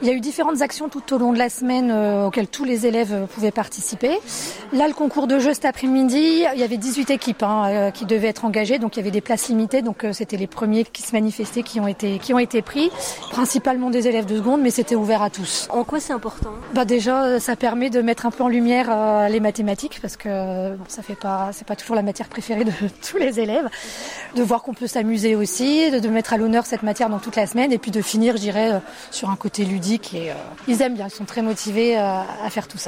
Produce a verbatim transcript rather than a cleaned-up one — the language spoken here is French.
Il y a eu différentes actions tout au long de la semaine euh, auxquelles tous les élèves euh, pouvaient participer. Là, le concours de jeu cet après-midi, il y avait dix-huit équipes hein, euh, qui devaient être engagées, donc il y avait des places limitées, donc euh, c'était les premiers qui se manifestaient qui ont été qui ont été pris, principalement des élèves de seconde, mais c'était ouvert à tous. En quoi c'est important ? Bah déjà, ça permet de mettre un peu en lumière euh, les mathématiques, parce que bon, ça fait pas, c'est pas toujours la matière préférée de tous les élèves, de voir qu'on peut s'amuser aussi, de, de mettre à l'honneur cette matière dans toute la semaine, et puis de finir, je dirais, euh, sur un côté ludique. Et euh, ils aiment bien, ils sont très motivés euh, à faire tout ça.